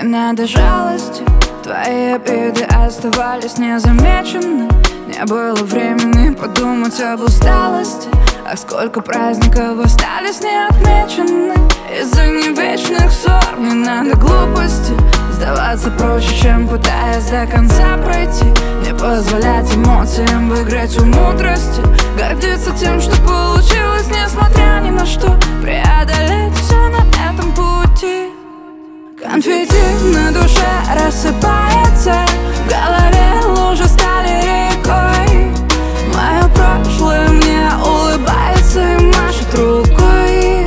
надо жалости, твои обиды оставались незамечены. Не было времени подумать об усталости, а сколько праздников остались неотмечены. Из-за невечных ссор не надо глупости, сдаваться проще, чем пытаясь до конца пройти. Не позволять эмоциям выиграть у мудрости, гордиться тем, что получилось, несмотря ни на что. Преодолеть все на этом пути. Конфетти на душе рассыпается, в голове лужи стали рекой. Мое прошлое мне улыбается и машет рукой.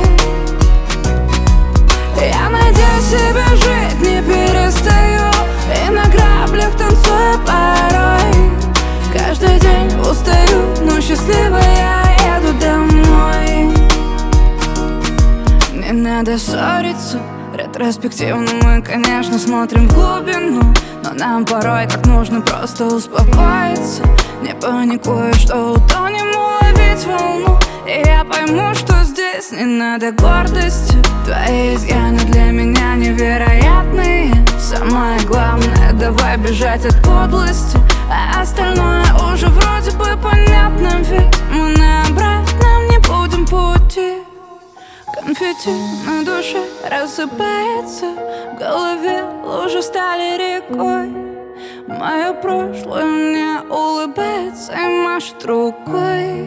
Я надеюсь себе жить не перестаю, и на граблях танцую порой. Каждый день устаю, но счастливая еду домой. Не надо ссориться, ретроспективно мы, конечно, смотрим в глубину, но нам порой так нужно просто успокоиться. Не паникуя, что утонем, уловить волну. И я пойму, что здесь не надо гордости. Твои изъяны для меня невероятные. Самое главное, давай бежать от подлости, а остальное уже вроде бы понятно, ведь мы на обратном не будем пути. Конфетти на душе рассыпается, в голове лужи стали рекой. Мое прошлое мне улыбается и машет рукой.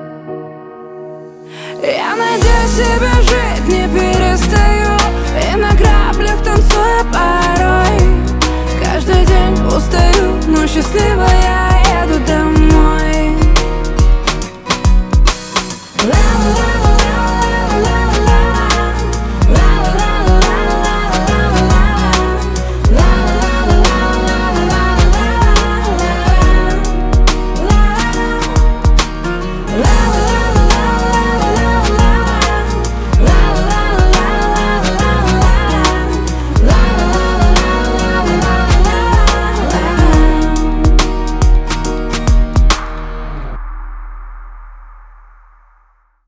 Я надеюсь себе жить не перестаю, и на граблях танцую порой. Каждый день устаю, но счастливая